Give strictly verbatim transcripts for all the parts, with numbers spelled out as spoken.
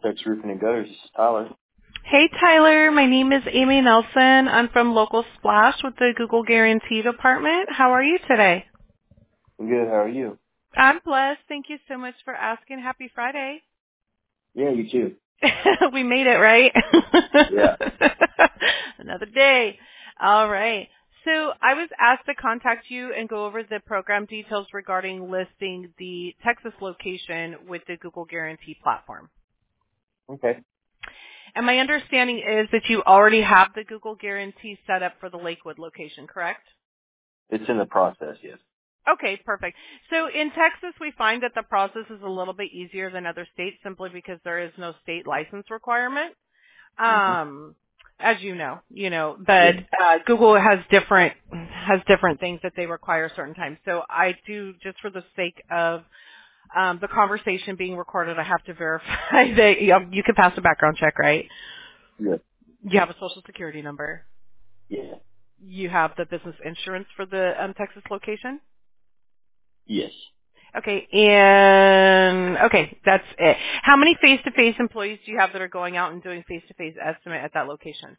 Vertex Roofing and Gutters. This is Tyler. Hey, Tyler. My name is Amy Nelson. I'm from Local Splash with the Google Guarantee Department. How are you today? I'm good. How are you? I'm blessed. Thank you so much for asking. Happy Friday. Yeah, you too. We made it, right? Yeah. Another day. All right. So I was asked to contact you and go over the program details regarding listing the Texas location with the Google Guarantee platform. Okay. And my understanding is that you already have the Google Guarantee set up for the Lakewood location, correct? It's in the process, yes. Okay, perfect. So in Texas, we find that the process is a little bit easier than other states simply because there is no state license requirement. Um, as you know, you know, but uh, Google has different has different things that they require certain times. So I do, just for the sake of um, the conversation being recorded, I have to verify that you, you can pass a background check, right? Yes. You have a social security number. Yeah. You have the business insurance for the um, Texas location. Yes. Okay, and okay, that's it. How many face-to-face employees do you have that are going out and doing face-to-face estimate at that location?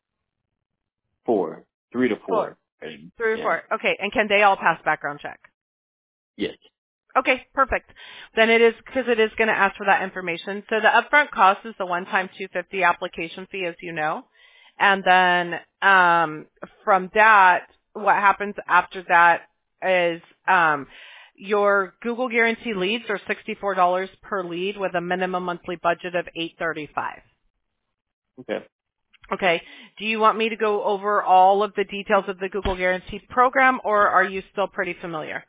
Four. Three to four. Four. Three or Yeah. four. Okay, and can they all pass background check? Yes. Okay, perfect. Then it is, because it is going to ask for that information. So the upfront cost is the one-time two hundred fifty dollars application fee, as you know. And then um, from that, what happens after that is um, your Google Guarantee leads are sixty-four dollars per lead with a minimum monthly budget of eight hundred thirty-five dollars. Okay. Okay. Do you want me to go over all of the details of the Google Guarantee program, or are you still pretty familiar?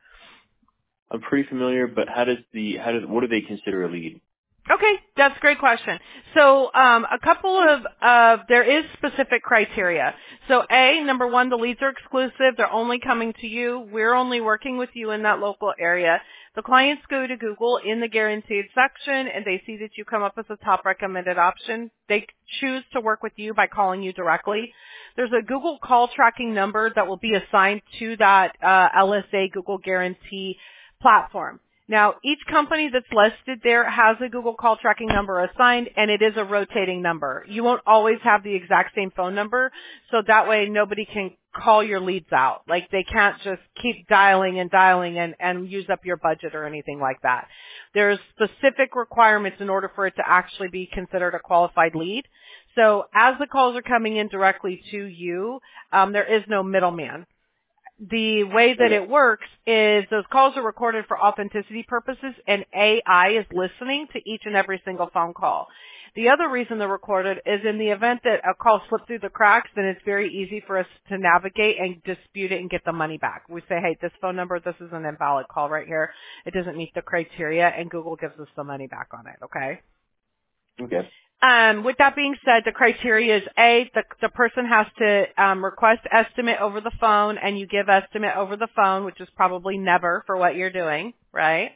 I'm pretty familiar, but how does the how does what do they consider a lead? Okay, that's a great question. So um, a couple of, uh, there is specific criteria. So A, number one, the leads are exclusive. They're only coming to you. We're only working with you in that local area. The clients go to Google in the guaranteed section and they see that you come up as a top recommended option. They choose to work with you by calling you directly. There's a Google call tracking number that will be assigned to that uh, L S A Google Guarantee platform. Now, each company that's listed there has a Google call tracking number assigned, and it is a rotating number. You won't always have the exact same phone number, so that way nobody can call your leads out. Like, they can't just keep dialing and dialing and, and use up your budget or anything like that. There's specific requirements in order for it to actually be considered a qualified lead. So as the calls are coming in directly to you, um, there is no middleman. The way that it works is those calls are recorded for authenticity purposes, and A I is listening to each and every single phone call. The other reason they're recorded is in the event that a call slipped through the cracks, then it's very easy for us to navigate and dispute it and get the money back. We say, hey, this phone number, this is an invalid call right here. It doesn't meet the criteria, and Google gives us the money back on it, okay? Okay. Um, with that being said, the criteria is A, the, the person has to um, request estimate over the phone, and you give estimate over the phone, which is probably never for what you're doing, right?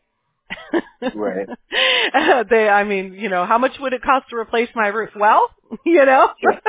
Right. they, I mean, you know, how much would it cost to replace my roof? Well, you know.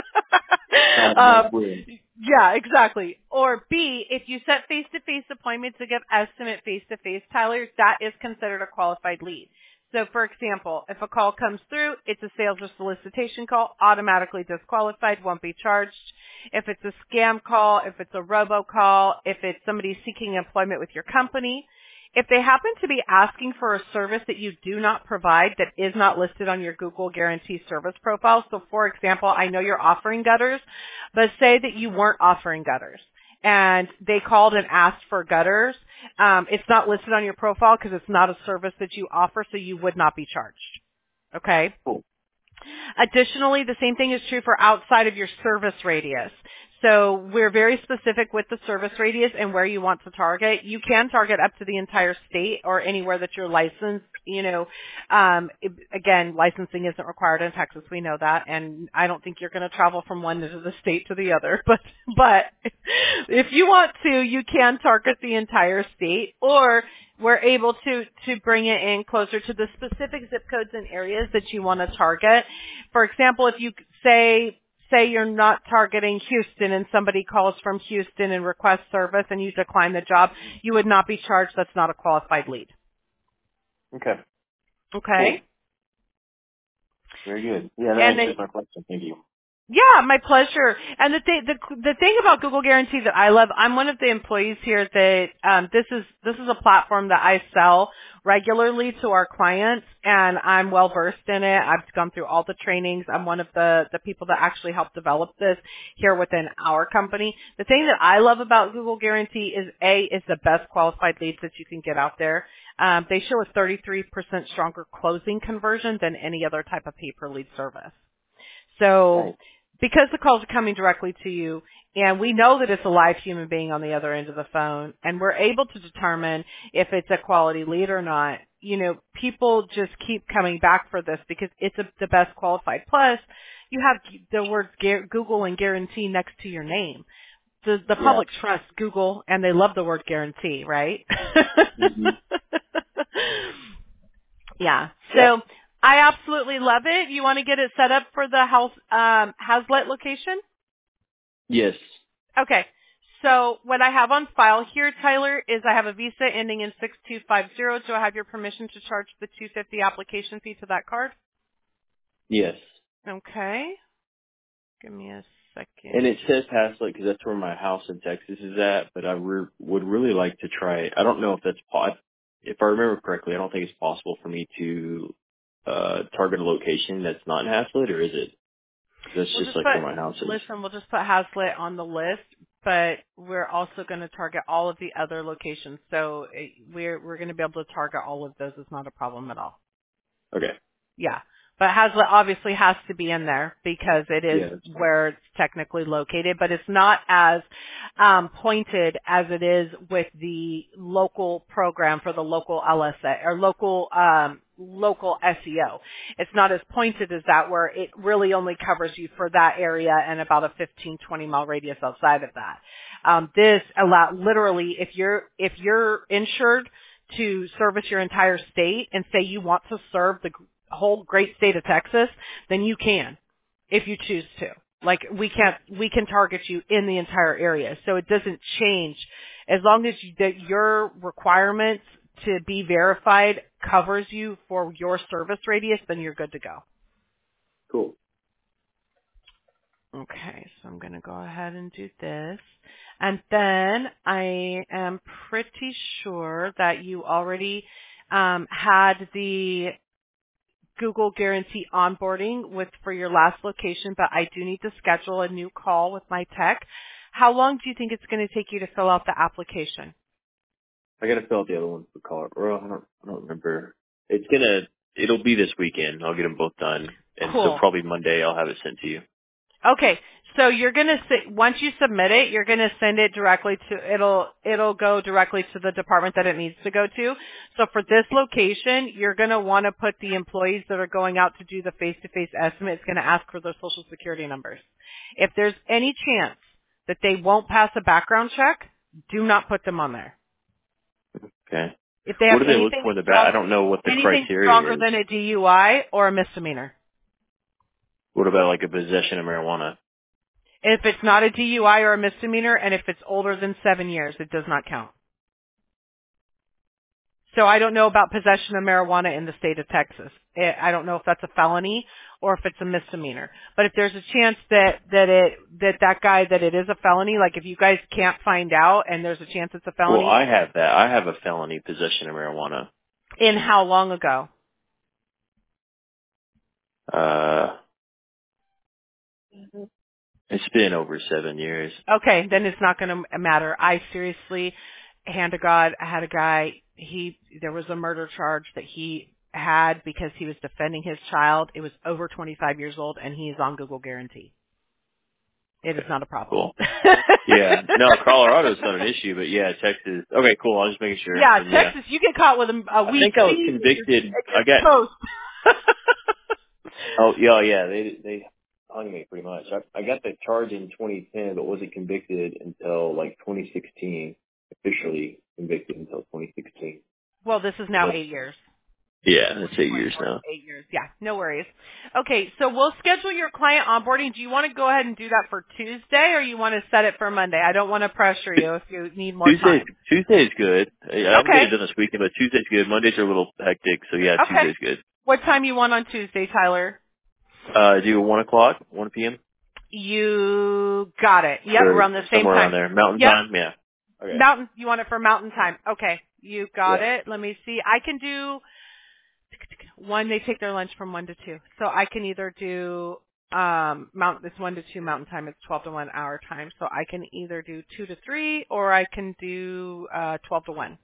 Sure. um, yeah, exactly. Or B, if you set face-to-face appointments to give estimate face-to-face, Tyler, that is considered a qualified lead. So, for example, if a call comes through, it's a sales or solicitation call, automatically disqualified, won't be charged. If it's a scam call, if it's a robocall, if it's somebody seeking employment with your company, if they happen to be asking for a service that you do not provide that is not listed on your Google Guarantee service profile, so for example, I know you're offering gutters, but say that you weren't offering gutters, and they called and asked for gutters, um, it's not listed on your profile because it's not a service that you offer, so you would not be charged. Okay? Cool. Additionally, the same thing is true for outside of your service radius. So we're very specific with the service radius and where you want to target. You can target up to the entire state or anywhere that you're licensed. You know, um, it, again, licensing isn't required in Texas. We know that, and I don't think you're going to travel from one end of the state to the other. But but if you want to, you can target the entire state, or we're able to to bring it in closer to the specific zip codes and areas that you want to target. For example, if you say say you're not targeting Houston and somebody calls from Houston and requests service and you decline the job, you would not be charged. That's not a qualified lead. Okay. Okay. Very good. Yeah, that And answers then my question. Thank you. yeah, my pleasure. And the th- the the thing about Google Guarantee that I love, I'm one of the employees here that um, this is this is a platform that I sell regularly to our clients, and I'm well versed in it. I've gone through all the trainings. I'm one of the the people that actually helped develop this here within our company. The thing that I love about Google Guarantee is a is the best qualified leads that you can get out there. Um, they show a thirty-three percent stronger closing conversion than any other type of pay per lead service. So Right. because the calls are coming directly to you and we know that it's a live human being on the other end of the phone and we're able to determine if it's a quality lead or not, you know, people just keep coming back for this because it's a, the best qualified. Plus, you have the words Gar- Google and guarantee next to your name. The, the Yeah. public trusts Google and they love the word guarantee, right? Mm-hmm. Yeah. Yeah. So I absolutely love it. You want to get it set up for the house um, Hazlet location? Yes. Okay. So what I have on file here, Tyler, is I have a Visa ending in six two five zero. Do I have your permission to charge the two hundred fifty dollars application fee to that card? Yes. Okay. Give me a And second. it says Haslett because that's where my house in Texas is at, but I re- would really like to try it. I don't know if that's po- if I remember correctly, I don't think it's possible for me to uh target a location that's not in Haslett, or is it? 'Cause that's We'll just just like put, where my house is. listen, we'll just put Hazlet on the list, but we're also going to target all of the other locations. So it, we're, we're going to be able to target all of those. It's not a problem at all. Okay. Yeah. But Hazlet obviously has to be in there because it is Yeah, that's fine. where it's technically located, but it's not as um, pointed as it is with the local program for the local L S A or local um, local S E O. It's not as pointed as that where it really only covers you for that area and about a fifteen, twenty mile radius outside of that. Um, this allow literally if you're if you're insured to service your entire state and say you want to serve the whole great state of Texas, then you can, if you choose to. Like we can't, we can target you in the entire area, so it doesn't change as long as you, that your requirements to be verified covers you for your service radius. Then you're good to go. Cool. Okay, so I'm going to go ahead and do this, and then I am pretty sure that you already um, had the Google Guarantee onboarding with for your last location, but I do need to schedule a new call with my tech. How long do you think it's going to take you to fill out the application? I gotta fill out the other one for Colorado. I don't, I don't remember. It's gonna, it'll be this weekend. I'll get them both done, and so Cool. probably Monday I'll have it sent to you. Okay, so you're gonna si- once you submit it, you're gonna send it directly to it'll it'll go directly to the department that it needs to go to. So for this location, you're gonna want to put the employees that are going out to do the face-to-face estimate. It's gonna ask for their social security numbers. If there's any chance that they won't pass a background check, do not put them on there. Okay. If they What have do they look anything for in the back? I strong, don't know what the anything stronger criteria is. than a D U I or a misdemeanor. What about like a possession of marijuana? If it's not a D U I or a misdemeanor, and if it's older than seven years, it does not count. So I don't know about possession of marijuana in the state of Texas. I I don't know if that's a felony or if it's a misdemeanor. But if there's a chance that that it that that guy that it is a felony, like if you guys can't find out and there's a chance it's a Well, felony, I have that. I have a felony possession of marijuana. in how long ago? Uh, it's been over seven years. Okay, then it's not going to matter. I seriously, hand to God, I had a guy, he, there was a murder charge that he had because he was defending his child. It was over twenty-five years old and he is on Google Guarantee. It is Okay, not a problem. cool. Yeah, no, Colorado's not an issue, but yeah, Texas. Okay, cool. I was just making sure. Yeah, And yeah, Texas, you get caught with a, a I weed think I was seed and you're, convicted. and I you're got. toast. Oh yeah, yeah. They they hung me pretty much. I I got the charge in twenty ten, but wasn't convicted until like twenty sixteen. Officially convicted until twenty sixteen. Well, this is now That's eight years. yeah, that's eight years twenty-four, now. eight years. Yeah, no worries. Okay, so we'll schedule your client onboarding. Do you want to go ahead and do that for Tuesday or you want to set it for Monday? I don't want to pressure you if you need more Tuesday time. Tuesday's good. I- I'll get Okay. it done this weekend, but Tuesday's good. Mondays are a little hectic, so yeah, Okay. Tuesday's good. What time you want on Tuesday, Tyler? Uh, do one o'clock, one p.m. You got it. Yep, Or around the same somewhere time. around there. Mountain Yep. time. Yeah. Okay. Mountain. You want it for mountain time. Okay. You got Yeah. it. Let me see. I can do one. They take their lunch from one to two. So I can either do um mountain it's one to two mountain time, it's twelve to one hour time. So I can either do two to three or I can do uh twelve to one.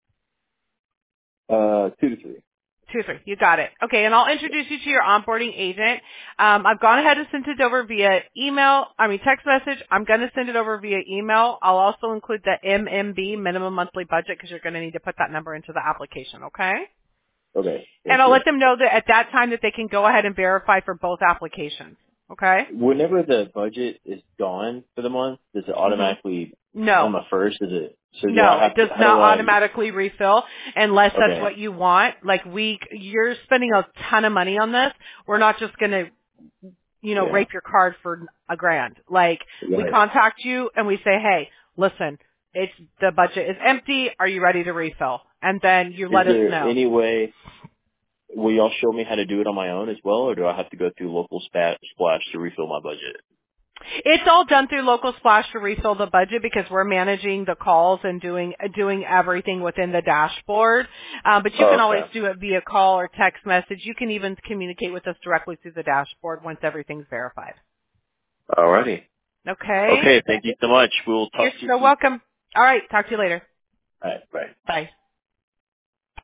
Uh, two to three. Two, three. You got it. Okay, and I'll introduce you to your onboarding agent. Um, I've gone ahead and sent it over via email, I mean text message. I'm going to send it over via email. I'll also include the M M B, minimum monthly budget, because you're going to need to put that number into the application, okay? Okay. And Thank I'll you. let them know that at that time that they can go ahead and verify for both applications, okay? Whenever the budget is gone for the month, does it hmm automatically No. on the first? Is it? So do I No, it have to? does How not do I? automatically refill unless that's Okay. what you want. Like we, you're spending a ton of money on this. We're not just going to you know, Yeah. rape your card for a grand. Like, we Right. contact you and we say, hey, listen, it's, the budget is empty. Are you ready to refill? And then you Is let us there know. any way? Will y'all show me how to do it on my own as well, or do I have to go through local spat, splash to refill my budget? It's all done through Local Splash to refill the budget because we're managing the calls and doing, doing everything within the dashboard. Um, but you Oh, can always okay. do it via call or text message. You can even communicate with us directly through the dashboard once everything's verified. Alrighty. Okay? Okay. Thank you so much. We'll You're talk to you so soon. welcome. All right. Talk to you later. All right. Bye. Bye.